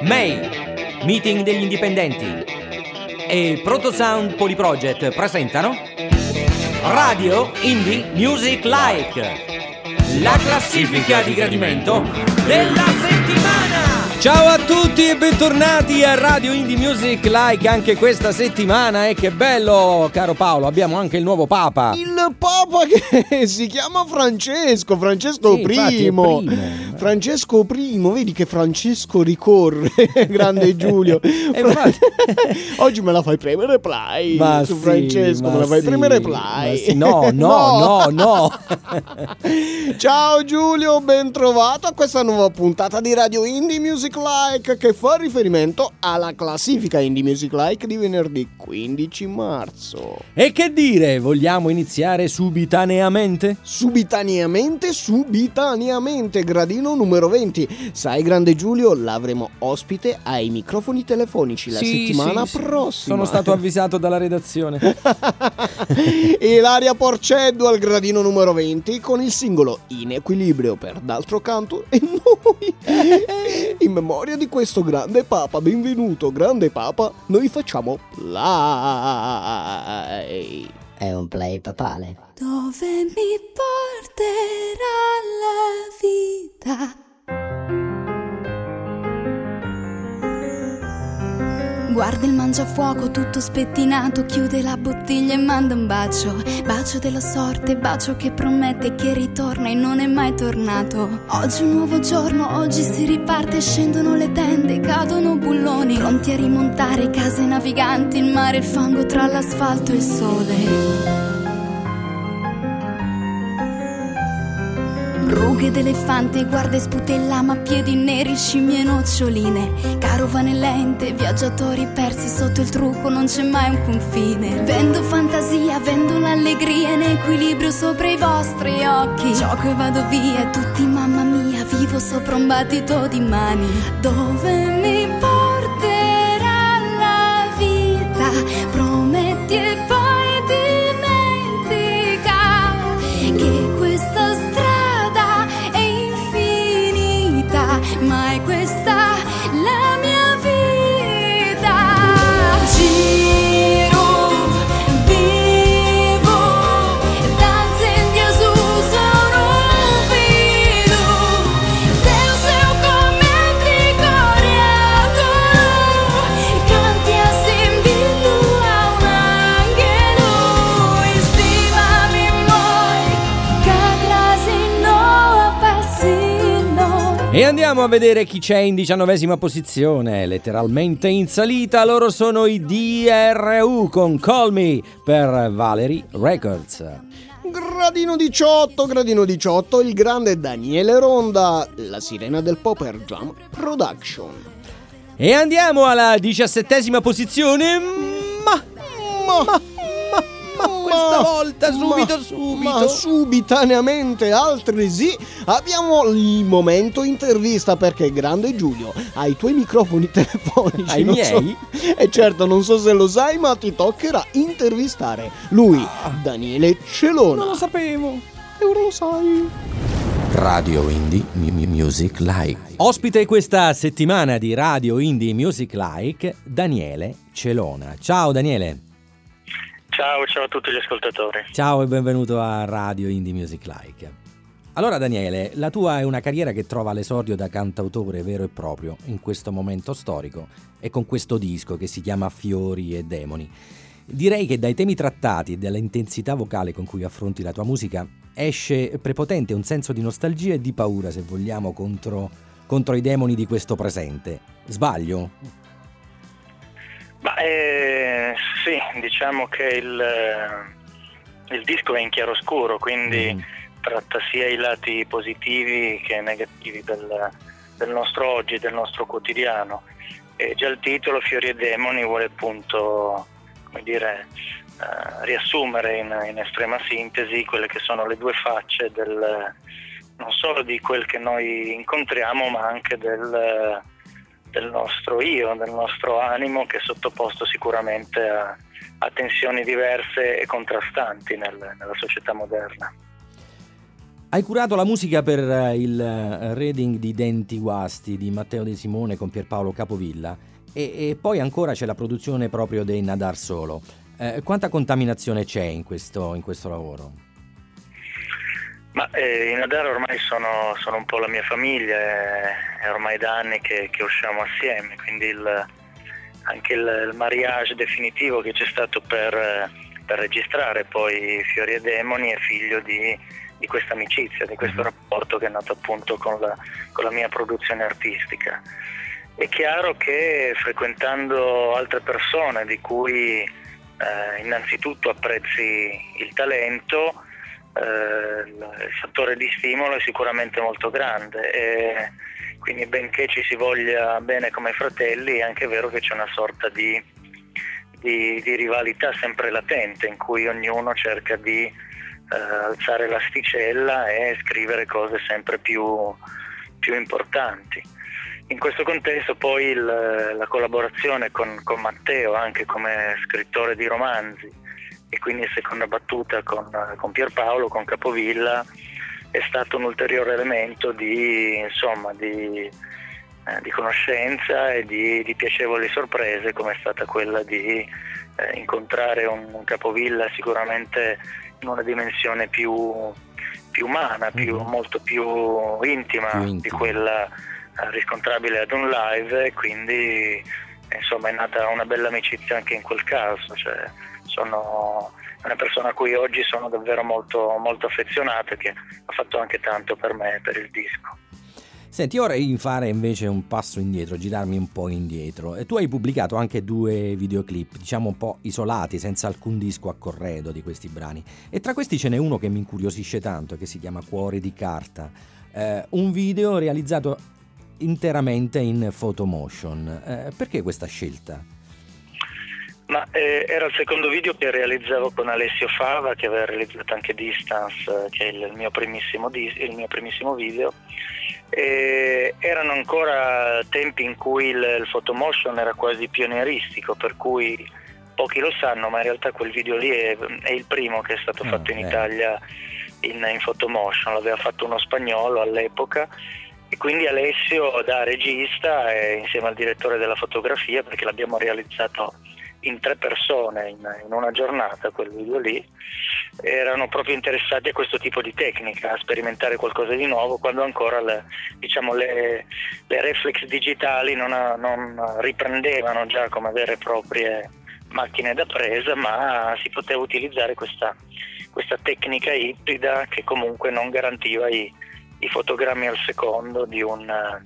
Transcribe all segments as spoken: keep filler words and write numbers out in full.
May, Meeting degli Indipendenti e Protosound Polyproject presentano Radio Indie Music Like, la classifica di gradimento della settimana. Ciao a tutti e bentornati a Radio Indie Music Like anche questa settimana. E che bello, caro Paolo, abbiamo anche il nuovo Papa. Il Papa che si chiama Francesco, Francesco sì, primo. primo Francesco primo, vedi che Francesco ricorre. Grande Giulio. Fra... Oggi me la fai premere play ma su sì, Francesco, me la fai sì, premere play sì. No, no, no, no, no. Ciao Giulio, ben trovato a questa nuova puntata di Radio Indie Music Like, che fa riferimento alla classifica Indie Music Like di venerdì quindici marzo. E che dire, vogliamo iniziare subitaneamente? Subitaneamente, subitaneamente, gradino numero venti. Sai, grande Giulio, l'avremo ospite ai microfoni telefonici la sì, settimana sì, prossima. Sono stato avvisato dalla redazione. Ilaria Porceddu al gradino numero venti con il singolo In Equilibrio per D'altro Canto. E noi, in memoria di questo grande Papa, benvenuto grande Papa, noi facciamo play. È un play papale. Dove mi porterà la vita? Guarda il mangiafuoco tutto spettinato, chiude la bottiglia e manda un bacio. Bacio della sorte, bacio che promette che ritorna e non è mai tornato. Oggi è un nuovo giorno, oggi si riparte, scendono le tende, cadono bulloni, pronti a rimontare case naviganti, il mare, il fango tra l'asfalto e il sole. Rughe d'elefante, guarda e sputella, ma piedi neri, scimmie e noccioline. Carovane lente, viaggiatori persi sotto il trucco, non c'è mai un confine. Vendo fantasia, vendo l'allegria in equilibrio sopra i vostri occhi. Gioco e vado via, tutti mamma mia, vivo sopra un battito di mani. Dove mi porterà la vita? Prometti e poi dimentica che questa strada ma è questa la mia vita. Giro, vivo, danzo in Gesù, sono un figlio. Deus eu commenti coriato, canti assimbilu a un angelo. Estimami moi, cadrasi no appassino. E andiamo a vedere chi c'è in diciannovesima posizione, letteralmente in salita. Loro sono i D R U con Call Me per Valerie Records. Gradino diciotto, gradino diciotto, il grande Daniele Ronda, la sirena del pop per Jam Production. E andiamo alla diciassettesima posizione. Ma, ma, ma, ma questa volta subito, ma, subito. Ma subitaneamente, altresì, abbiamo il momento intervista, perché grande Giulio, ai tuoi microfoni telefonici, ai miei? So, e certo, non so se lo sai, ma ti toccherà intervistare lui, Daniele Celona. Non lo sapevo. E ora lo sai. Radio Indie Music Like. Ospite questa settimana di Radio Indie Music Like, Daniele Celona. Ciao Daniele. Ciao, ciao a tutti gli ascoltatori. Ciao e benvenuto a Radio Indie Music Like. Allora Daniele, la tua è una carriera che trova l'esordio da cantautore vero e proprio in questo momento storico e con questo disco che si chiama Fiori e Demoni. Direi che dai temi trattati e dall'intensità vocale con cui affronti la tua musica esce prepotente un senso di nostalgia e di paura, se vogliamo, contro, contro i demoni di questo presente. Sbaglio? Ma eh, sì, diciamo che il, il disco è in chiaroscuro, quindi mm. tratta sia i lati positivi che negativi del, del nostro oggi, del nostro quotidiano. E già il titolo Fiori e Demoni vuole appunto, come dire, eh, riassumere in, in estrema sintesi quelle che sono le due facce del, non solo di quel che noi incontriamo, ma anche del del nostro io, del nostro animo, che è sottoposto sicuramente a, a tensioni diverse e contrastanti nel, nella società moderna. Hai curato la musica per il reading di Denti Guasti di Matteo De Simone con Pierpaolo Capovilla e, e poi ancora c'è la produzione proprio dei Nadar Solo. Eh, quanta contaminazione c'è in questo, in questo lavoro? Ma eh, i Nadar ormai sono, sono un po' la mia famiglia, è, è ormai da anni che, che usciamo assieme, quindi il, anche il, il mariage definitivo che c'è stato per, per registrare poi Fiori e Demoni è figlio di di questa amicizia, di questo rapporto che è nato appunto con la, con la mia produzione artistica. È chiaro che frequentando altre persone di cui eh, innanzitutto apprezzi il talento, eh, il fattore di stimolo è sicuramente molto grande e quindi benché ci si voglia bene come fratelli è anche vero che c'è una sorta di, di, di rivalità sempre latente in cui ognuno cerca di Uh, alzare l'asticella e scrivere cose sempre più, più importanti. In questo contesto poi il, la collaborazione con, con Matteo anche come scrittore di romanzi e quindi in seconda battuta con, con Pierpaolo, con Capovilla è stato un ulteriore elemento di, insomma, di, eh, di conoscenza e di, di piacevoli sorprese come è stata quella di eh, incontrare un, un Capovilla sicuramente in una dimensione più, più umana, più, mm-hmm. molto più intima, più intima di quella eh, riscontrabile ad un live e quindi insomma è nata una bella amicizia anche in quel caso, cioè, sono una persona a cui oggi sono davvero molto, molto affezionato e che ha fatto anche tanto per me, per il disco. Senti, ora vorrei fare invece un passo indietro, girarmi un po' indietro. E tu hai pubblicato anche due videoclip, diciamo un po' isolati, senza alcun disco a corredo di questi brani. E tra questi ce n'è uno che mi incuriosisce tanto, che si chiama Cuore di carta. Eh, un video realizzato interamente in photomotion. Eh, perché questa scelta? Ma eh, era il secondo video che realizzavo con Alessio Fava, che aveva realizzato anche Distance, eh, che è il mio primissimo, dis- il mio primissimo video. E erano ancora tempi in cui il, il photomotion era quasi pionieristico, per cui pochi lo sanno, ma in realtà quel video lì è, è il primo che è stato oh, fatto in eh. Italia in, in photomotion, l'aveva fatto uno spagnolo all'epoca e quindi Alessio da regista e insieme al direttore della fotografia, perché l'abbiamo realizzato in tre persone in, in una giornata quel video lì, erano proprio interessati a questo tipo di tecnica, a sperimentare qualcosa di nuovo quando ancora le, diciamo, le, le reflex digitali non, non riprendevano già come vere e proprie macchine da presa, ma si poteva utilizzare questa, questa tecnica ibrida che comunque non garantiva i, i fotogrammi al secondo di un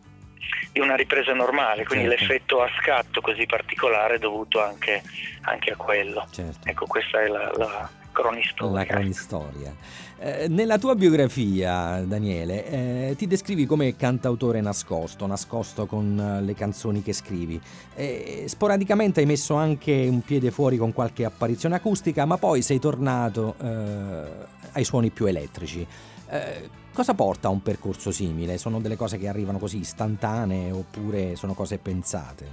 di una ripresa normale, quindi certo. L'effetto a scatto così particolare è dovuto anche, anche a quello. Certo. Ecco, questa è la, la cronistoria. La cronistoria. Eh, nella tua biografia, Daniele, eh, ti descrivi come cantautore nascosto, nascosto con le canzoni che scrivi. Eh, sporadicamente hai messo anche un piede fuori con qualche apparizione acustica, ma poi sei tornato eh, ai suoni più elettrici. Eh, cosa porta a un percorso simile? Sono delle cose che arrivano così istantanee oppure sono cose pensate?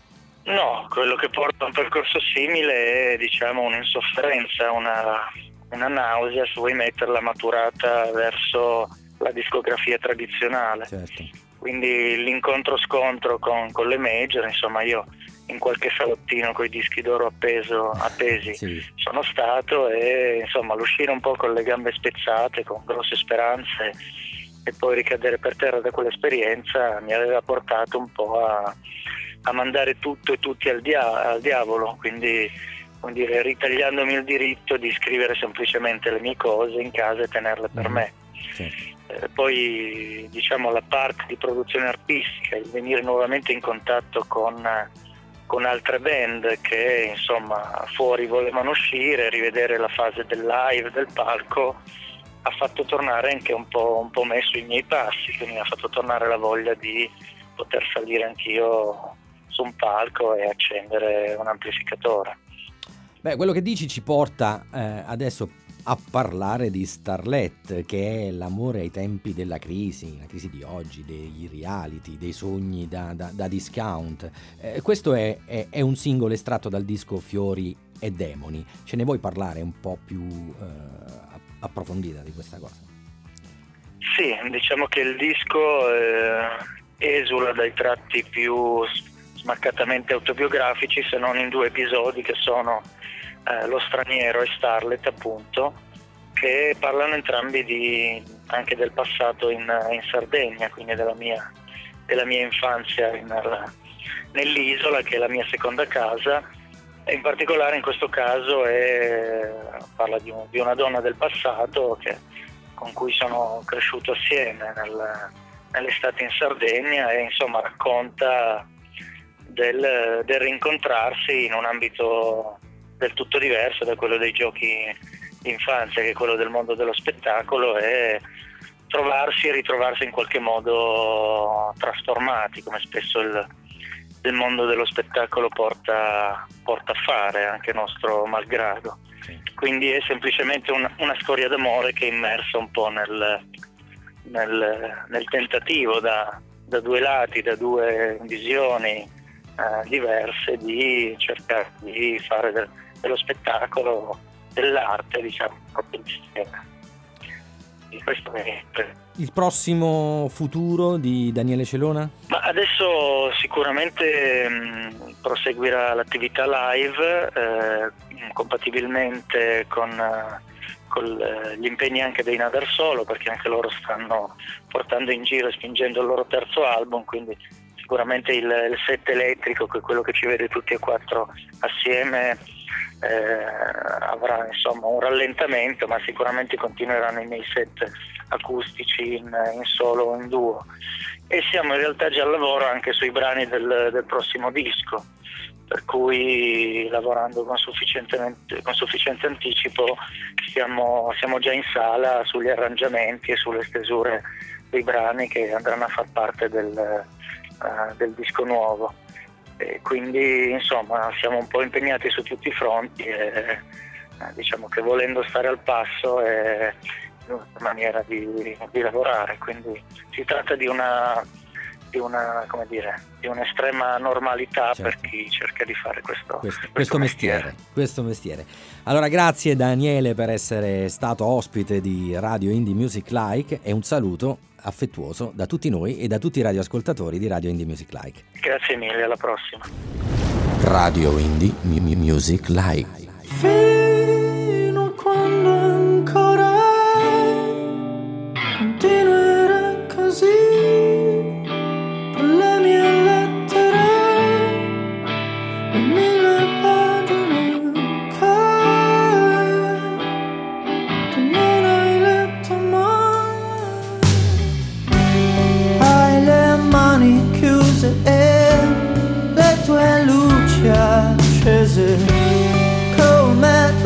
No, quello che porta a un percorso simile è, diciamo, un'insofferenza, una, una nausea, se vuoi metterla, maturata verso la discografia tradizionale. Certo. Quindi l'incontro-scontro con, con le major, insomma io in qualche salottino con i dischi d'oro appeso, appesi sì. sono stato e insomma l'uscire un po' con le gambe spezzate, con grosse speranze e poi ricadere per terra da quell'esperienza mi aveva portato un po' a, a mandare tutto e tutti al, dia- al diavolo, quindi come dire, ritagliandomi il diritto di scrivere semplicemente le mie cose in casa e tenerle per mm. me. Sì. Eh, poi diciamo la parte di produzione artistica, il venire nuovamente in contatto con con altre band che insomma fuori volevano uscire, rivedere la fase del live, del palco, ha fatto tornare anche un po', un po' me sui miei passi, quindi mi ha fatto tornare la voglia di poter salire anch'io su un palco e accendere un amplificatore. Beh, quello che dici ci porta eh, adesso a parlare di Starlet, che è l'amore ai tempi della crisi, la crisi di oggi, dei reality, dei sogni da, da, da discount. Eh, questo è, è, è un singolo estratto dal disco Fiori e Demoni. Ce ne vuoi parlare un po' più eh, approfondita di questa cosa? Sì, diciamo che il disco eh, esula dai tratti più smaccatamente autobiografici, se non in due episodi che sono eh, Lo straniero e Starlet, appunto, che parlano entrambi di, anche del passato in, in Sardegna, quindi della mia, della mia infanzia in, nell'isola, che è la mia seconda casa, e in particolare in questo caso è, parla di, un, di una donna del passato che, con cui sono cresciuto assieme nel, nell'estate in Sardegna, e insomma racconta del, del rincontrarsi in un ambito del tutto diverso da quello dei giochi d'infanzia, che è quello del mondo dello spettacolo, e trovarsi e ritrovarsi in qualche modo trasformati, come spesso il, il mondo dello spettacolo porta, porta a fare, anche nostro malgrado. Quindi è semplicemente un, una storia d'amore che è immersa un po' nel, nel, nel tentativo da, da due lati, da due visioni eh, diverse, di cercare di fare del, dello spettacolo, dell'arte, diciamo, proprio insieme. E questo è il prossimo futuro di Daniele Celona? Ma adesso sicuramente mh, proseguirà l'attività live, eh, compatibilmente con, uh, con gli impegni anche dei Nadar Solo, perché anche loro stanno portando in giro e spingendo il loro terzo album, quindi sicuramente il, il set elettrico, che è quello che ci vede tutti e quattro assieme, eh, avrà insomma un rallentamento, ma sicuramente continueranno i miei set acustici in, in solo o in duo, e siamo in realtà già al lavoro anche sui brani del, del prossimo disco, per cui lavorando con, sufficientemente, con sufficiente anticipo siamo, siamo già in sala sugli arrangiamenti e sulle stesure dei brani che andranno a far parte del, uh, del disco nuovo, e quindi insomma siamo un po' impegnati su tutti i fronti, e eh, diciamo che volendo stare al passo è una maniera di, di lavorare, quindi si tratta di una, di una come dire, di un'estrema normalità, certo, per chi cerca di fare questo, questo, questo, questo mestiere, mestiere questo mestiere. Allora grazie Daniele per essere stato ospite di Radio Indie Music Like, e un saluto affettuoso da tutti noi e da tutti i radioascoltatori di Radio Indie Music Like. Grazie mille, alla prossima. Radio Indie Music Like. Fino a quando ancora continuerà così, per le mie lettere e mille pagine che tu non hai letto mai. Hai le mani chiuse e le tue luci accese come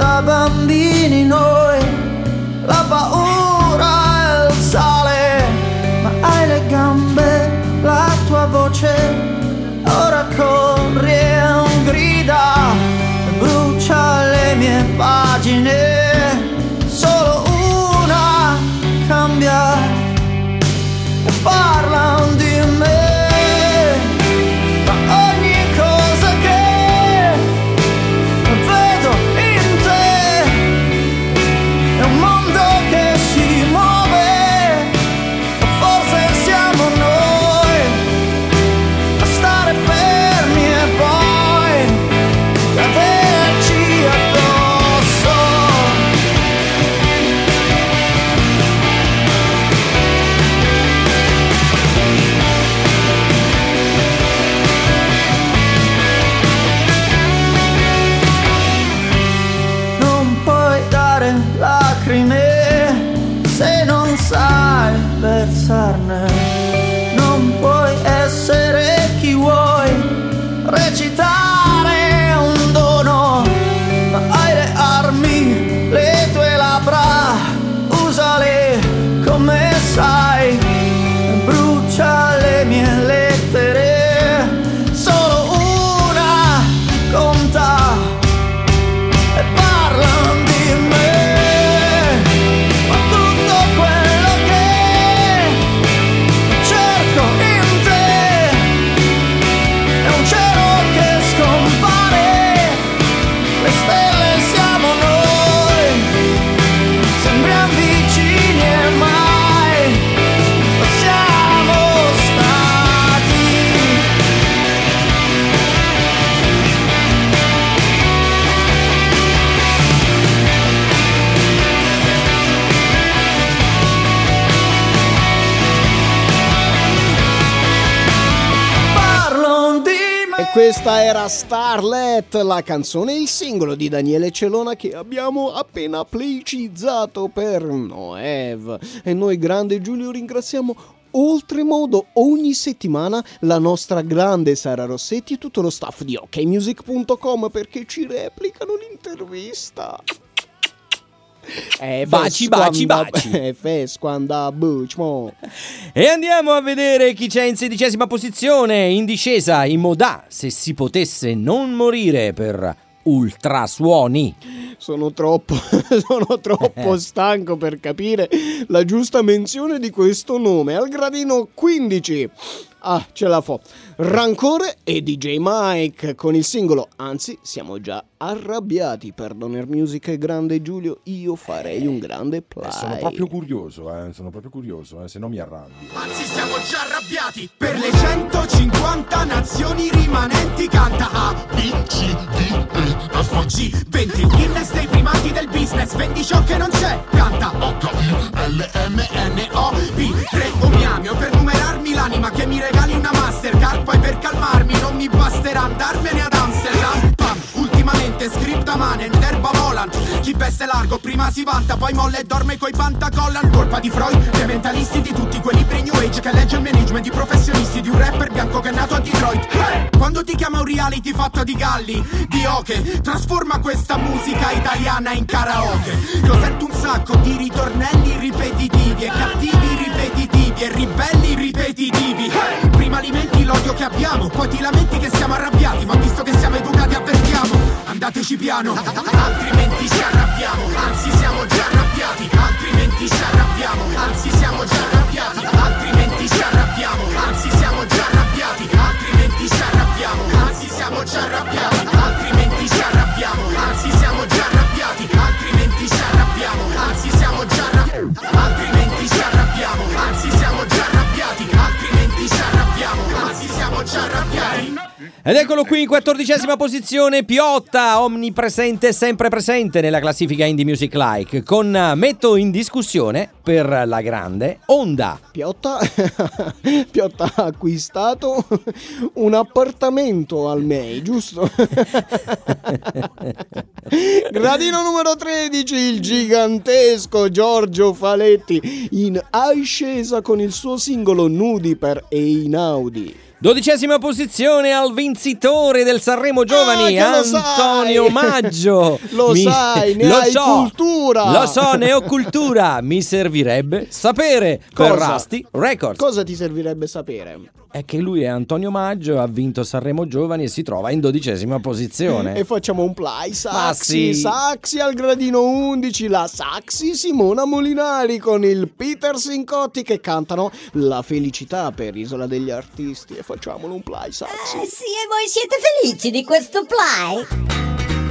Questa era Starlet, la canzone e il singolo di Daniele Celona che abbiamo appena pubblicizzato per Noev. E noi, grande Giulio, ringraziamo oltremodo ogni settimana la nostra grande Sara Rossetti e tutto lo staff di ok music punto com perché ci replicano l'intervista. Eh, baci, baci, baci. Eh, fes quando bucmo. E andiamo a vedere chi c'è in sedicesima posizione, in discesa, in moda, se si potesse non morire, per Ultrasuoni. Sono troppo, sono troppo stanco per capire la giusta menzione di questo nome. Al gradino quindici. Ah, ce la fo. Rancore e D J Mike con il singolo Anzi siamo già arrabbiati. Per Doner Music e grande Giulio io farei un grande play. Eh, sono proprio curioso, eh, sono proprio curioso, eh, se no mi arrabbio. Anzi siamo già arrabbiati. Per le centocinquanta nazioni rimanenti canta A, B, C, D, E, F, G. Vendi il Guinness dei primati del business. Vendi ciò che non c'è. Canta H, I, L, M, N, O, P. Tre o miamio per numerarmi l'anima che mi regali una Mastercard. Poi per calmarmi non mi basterà andarmene ad Amsterdam. Pam, ultimamente script a mano in terba volant. Chi veste largo prima si vanta, poi molla e dorme coi pantacollan. Colpa di Freud, dei mentalisti, di tutti quelli pre new age che legge il management di professionisti, di un rapper bianco che è nato a Detroit. Hey! Quando ti chiama un reality fatto di galli, di oche, trasforma questa musica italiana in karaoke. Io sento un sacco di ritornelli ripetitivi e cattivi ripetitivi e ribelli ripetitivi. Hey! Prima alimenti l'odio che abbiamo, poi ti lamenti che siamo arrabbiati, ma visto che siamo educati avvertiamo, andateci piano, altrimenti ci arrabbiamo, anzi siamo già arrabbiati, altrimenti ci arrabbiamo, anzi siamo già arrabbiati, altrimenti ci arrabbiamo, anzi siamo già arrabbiati, altrimenti ci arrabbiamo, anzi siamo già arrabbiati, altrimenti ci arrabbiamo, anzi siamo già arrabbiati, altrimenti ci arrabbiamo, anzi siamo già arrabbiati, altrimenti ci arrabbiamo, anzi siamo già arrabbiati, altrimenti ci arrabbiamo, anzi siamo già arrabbiati. Ed eccolo qui in quattordicesima posizione, Piotta, omnipresente, sempre presente nella classifica Indie Music Like, con Metto in discussione per la grande Onda. Piotta, Piotta ha acquistato un appartamento al M E I, giusto? Gradino numero tredici, il gigantesco Giorgio Faletti in ascesa con il suo singolo Nudi per Einaudi. Dodicesima posizione al vincitore del Sanremo Giovani, ah, Antonio Maggio. Lo Mi... sai, ne lo hai so, cultura. Lo so, ne ho cultura. Mi servirebbe sapere. Cosa? Per Rusty Records. Cosa ti servirebbe sapere? È che lui è Antonio Maggio, ha vinto Sanremo Giovani e si trova in dodicesima posizione. E facciamo un play, Ma Saxi, sì. Saxi al gradino undici, la Saxi Simona Molinari con il Peter Sincotti che cantano La felicità per Isola degli Artisti. E facciamolo un play, Saxi. Eh sì, e voi siete felici di questo play?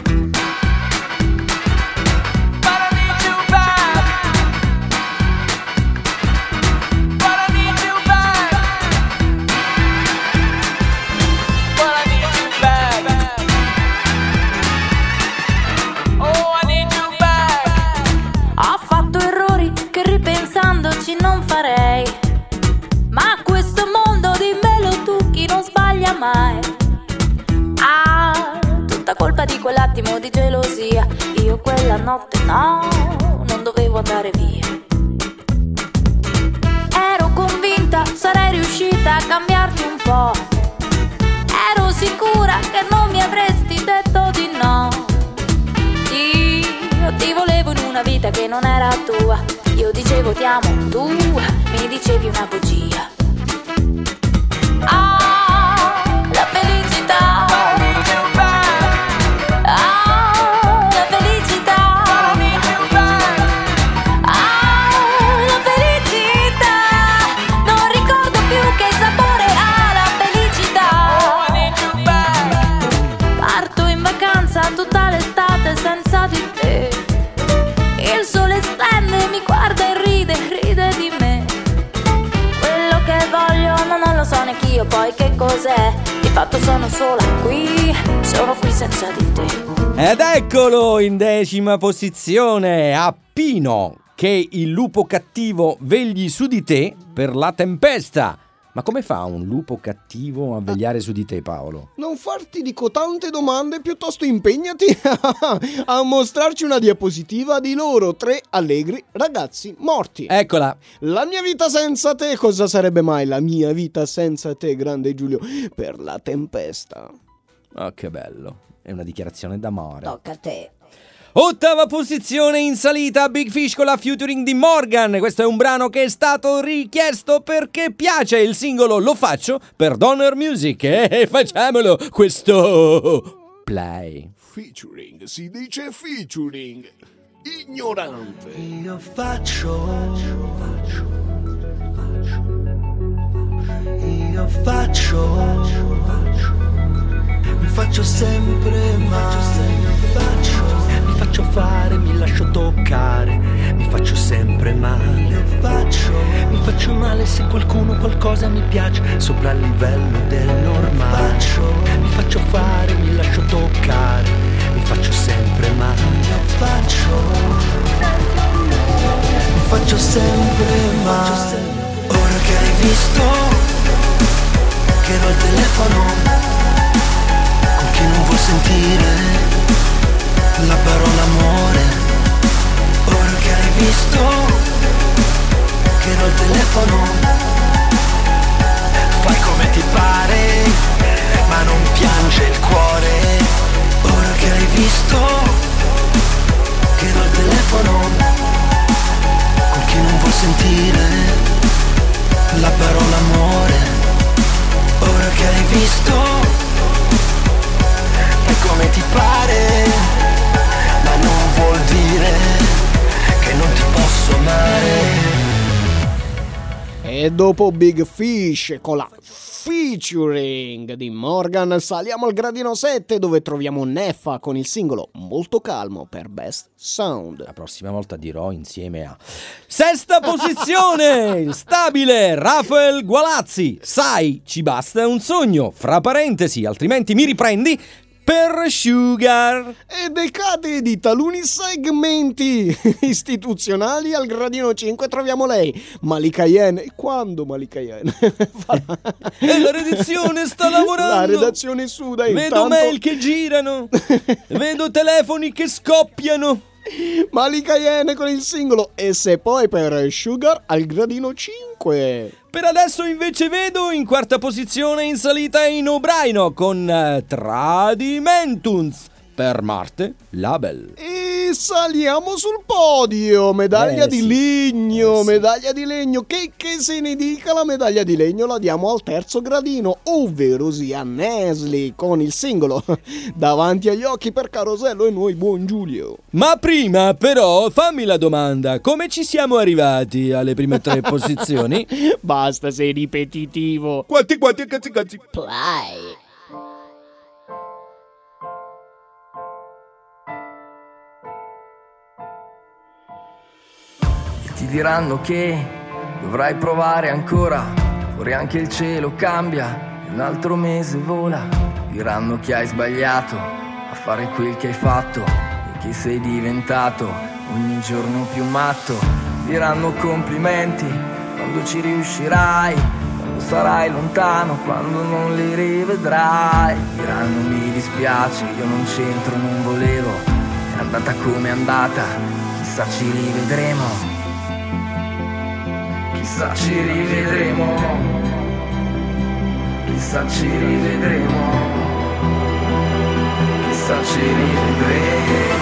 Non farei, ma questo mondo dimmelo tu, chi non sbaglia mai. Ah, tutta colpa di quell'attimo di gelosia. Io quella notte no, non dovevo andare via. Ero convinta sarei riuscita a cambiarti un po'. Ero sicura che non mi avresti detto di no. Io ti volevo in una vita che non era tua. Io dicevo ti amo, tu mi dicevi una bugia. Ah, la felicità. Ah, la felicità. Ah, la felicità. Non ricordo più che sapore ha la felicità. Parto in vacanza tutta l'estate senza di te. Il sole splende, mi guarda e ride, ride di me. Quello che voglio ma non lo so neanch'io poi che cos'è. Di fatto sono sola qui, sono qui senza di te. Ed eccolo in decima posizione, a Pino, che il lupo cattivo vegli su di te per La Tempesta. Ma come fa un lupo cattivo a vegliare su di te, Paolo? Non farti dico tante domande, piuttosto impegnati a mostrarci una diapositiva di loro tre allegri ragazzi morti. Eccola. La mia vita senza te, cosa sarebbe mai la mia vita senza te, grande Giulio? Per la tempesta. Oh, che bello. È una dichiarazione d'amore. Tocca a te. Ottava posizione in salita, Big Fish con la featuring di Morgan. Questo è un brano che è stato richiesto perché piace. Il singolo Lo faccio per Donner Music. E facciamolo questo play. Featuring, si dice featuring. Ignorante. Io faccio, faccio, faccio, io faccio, faccio, mi faccio sempre male, faccio, mi faccio fare, mi lascio toccare, mi faccio sempre male, faccio, mi faccio male se qualcuno qualcosa mi piace sopra il livello del normale, faccio, mi faccio fare, mi lascio toccare, mi faccio sempre male, faccio, mi faccio sempre male. Ora che hai visto che ero al telefono con chi non vuol sentire la parola amore, ora che hai visto che ero al telefono, fai come ti pare, ma non piange il cuore, ora che hai visto che ero al telefono, con chi non vuol sentire la parola amore, ora che hai visto, fai come ti pare, ma non vuol dire che non ti posso amare. E dopo Big Fish con la featuring di Morgan saliamo al gradino sette dove troviamo Neffa con il singolo Molto calmo per Best Sound. La prossima volta dirò insieme a sesta posizione stabile Rafael Gualazzi, sai ci basta un sogno, fra parentesi altrimenti mi riprendi, per Sugar. E decade di taluni segmenti istituzionali al gradino cinque troviamo lei, Malika Yen. E quando Malika Yen? E la redazione sta lavorando. La redazione suda. Vedo intanto... mail che girano. Vedo telefoni che scoppiano. Malika Yen con il singolo E se poi per Sugar al gradino cinque. Per adesso invece vedo in quarta posizione in salita in O'Brien con uh, Tradimentuns per Marte Label. E saliamo sul podio, medaglia Eh, di sì. legno, Eh, sì. medaglia di legno, che, che se ne dica, la medaglia di legno la diamo al terzo gradino, ovvero sia Nesli con il singolo Davanti agli occhi per Carosello e noi buon Giulio. Ma prima però fammi la domanda, come ci siamo arrivati alle prime tre posizioni? Basta, sei ripetitivo. Quanti quanti cazzi cazzi. Play. Ti diranno che dovrai provare ancora, fuori anche il cielo cambia, e un altro mese vola. Diranno che hai sbagliato a fare quel che hai fatto e che sei diventato ogni giorno più matto. Diranno complimenti quando ci riuscirai, quando sarai lontano, quando non li rivedrai. Diranno mi dispiace, io non c'entro, non volevo, è andata come è andata, chissà ci rivedremo. Chissà ci rivedremo, chissà ci rivedremo, chissà ci rivedremo.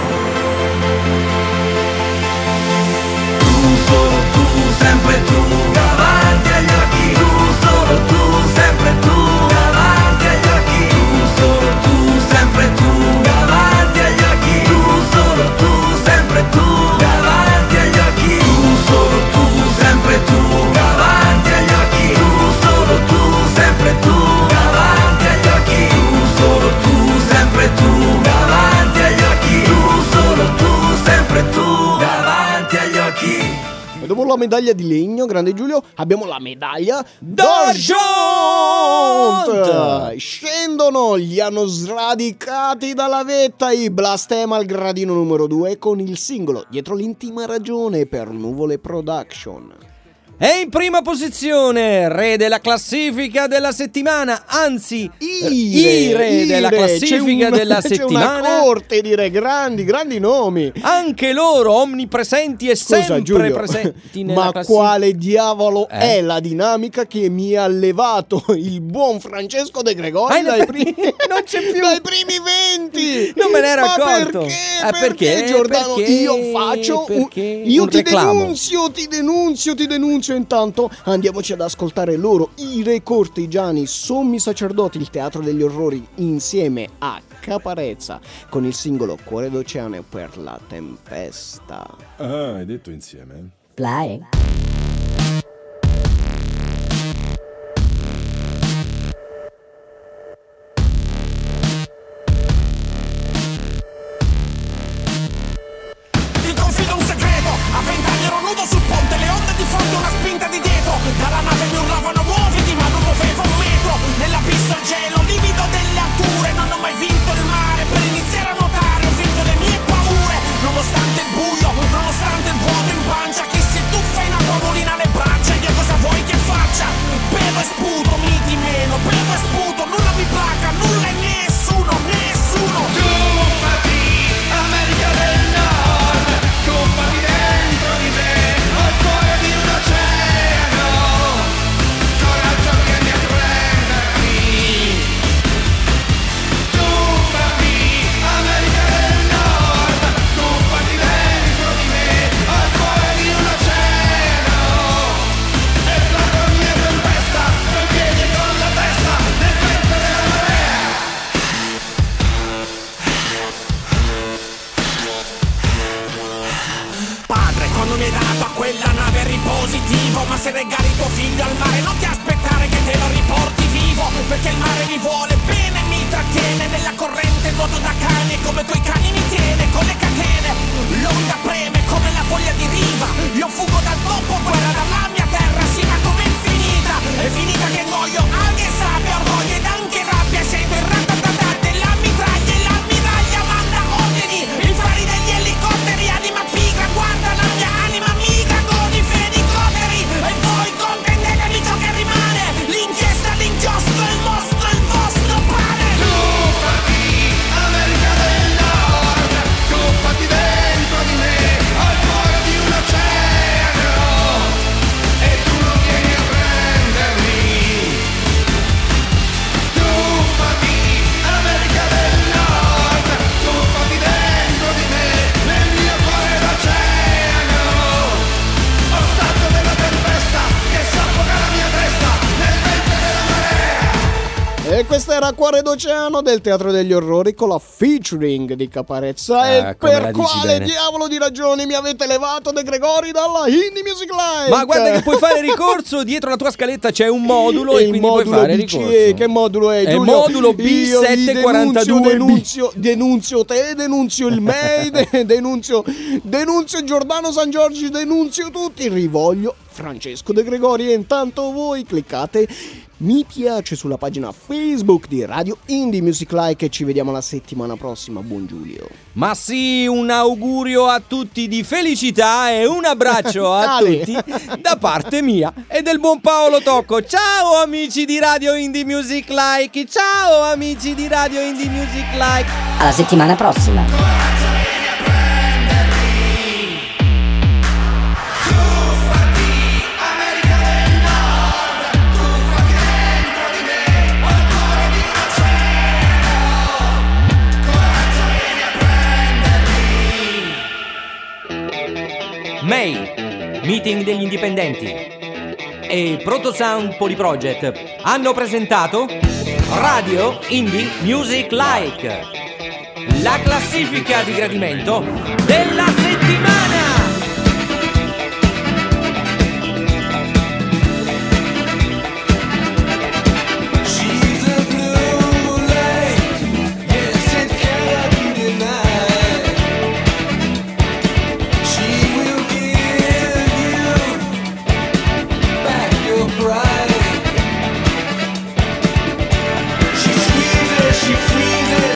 Tu, solo tu, sempre tu, davanti agli occhi. Tu, solo tu, sempre tu, davanti agli occhi. Tu, solo tu, sempre tu, davanti agli occhi. Tu, solo tu, sempre tu, davanti agli occhi. Tu, solo tu, sempre tu. E dopo la medaglia di legno, grande Giulio, abbiamo la medaglia d'argento. Scendono, li hanno sradicati dalla vetta i Blastema al gradino numero due con il singolo Dietro l'intima ragione per Nuvole Production. E in prima posizione, re della classifica della settimana, anzi, Ire, i re ire, della classifica c'è un, della c'è settimana. una corte di re, grandi, grandi nomi. Anche loro omnipresenti e Scusa, sempre Giulio, presenti nella ma classifica. quale diavolo Eh? è la dinamica che mi ha levato il buon Francesco De Gregori Ah, in dai, effetti, primi, non c'è più. dai primi venti? Non me ne ero Ma accorto. perché? Ah, perché, perché? Giordano? Perché? Io faccio un, Perché? io Un ti reclamo. denunzio, ti denunzio, ti denunzio. Intanto andiamoci ad ascoltare loro, i re cortigiani, sommi sacerdoti, il teatro degli orrori, insieme a Caparezza con il singolo Cuore d'Oceano per la tempesta. Ah, hai detto insieme? Play. Ti confido un segreto, a vent'anni ero nudo sul ponte, le onde di fronte una spinta di dietro, dalla nave mi urlavano muoviti ma non muovevo un metro, nell'abisso il gelo, livido delle alture, non ho mai vinto il mare, per iniziare a nuotare ho vinto le mie paure, nonostante il buio, nonostante il vuoto in pancia, chi si tuffa in acqua mulina le braccia, io cosa vuoi che faccia? Bevo e sputo, mi di meno, bevo e sputo, nulla mi placa, nulla e nessuno, nessuno. Tuffati, America del Nord, tuffati dentro di me, ho il cuore di un oceano, coraggio vieni a prendermi. Tuffati, America del Nord, tuffati dentro di me, ho il cuore di un oceano, e placo mia tempesta, coi piedi e con la testa, nel vento della marea. Padre, quando mi hai dato a quella nave eri positivo, ma se regali tuo figlio al mare non ti aspettare che te lo riporti vivo, perché il mare mi vuole bene, mi trattiene nella corrente, nuoto da cane, come coi cani mi tiene con le catene, l'onda preme come la voglia di riva, io fugo dal dopoguerra, dalla mia terra, sì ma com'è finita? È finita che muoio, alghe, sabbia, orgoglio ed anche rabbia, e sento il ratatatà della mitraglia e l'ammiraglia manda ordini, i fari degli elicotteri, anima pigra, guarda la mia anima migra con i fenicotteri, e voi comprendetemi ciò che rimane, l'inchiesta, l'inchiostro, il mostro, il vostro pane. Tuffati, America del Nord, tuffati dentro di me, ho il cuore di un oceano, e tu non vieni a prendermi. Tuffati, America del Nord, tuffati dentro di me, nel mio cuore d'oceano, ostaggio della tempesta che soffoca la mia testa nel vento della marea. E questa era Cuore d'Oceano del Teatro degli Orrori con la featuring di Caparezza. Ah, e come la per dici quale bene. diavolo di ragioni mi avete levato De Gregori dalla Indie Music Live? Ma guarda che puoi fare ricorso, dietro la tua scaletta c'è un modulo E e, il quindi puoi modulo fare B C E, ricorso. che modulo è, È Giulio? modulo B Io vi settecentoquarantadue B. denunzio, denunzio, denunzio te, denunzio il M E I, de- denunzio, denunzio Giordano San Giorgi, denunzio tutti, rivoglio Francesco De Gregori. E intanto voi cliccate mi piace sulla pagina Facebook di Radio Indie Music Like e ci vediamo la settimana prossima. Buon Giulio. Ma sì, un augurio a tutti di felicità e un abbraccio a Ale. tutti da parte mia e del buon Paolo Tocco. Ciao amici di Radio Indie Music Like, ciao amici di Radio Indie Music Like. Alla settimana prossima. M E I, Meeting degli Indipendenti e Proto Sound Polyproject hanno presentato Radio Indie Music Like, la classifica di gradimento della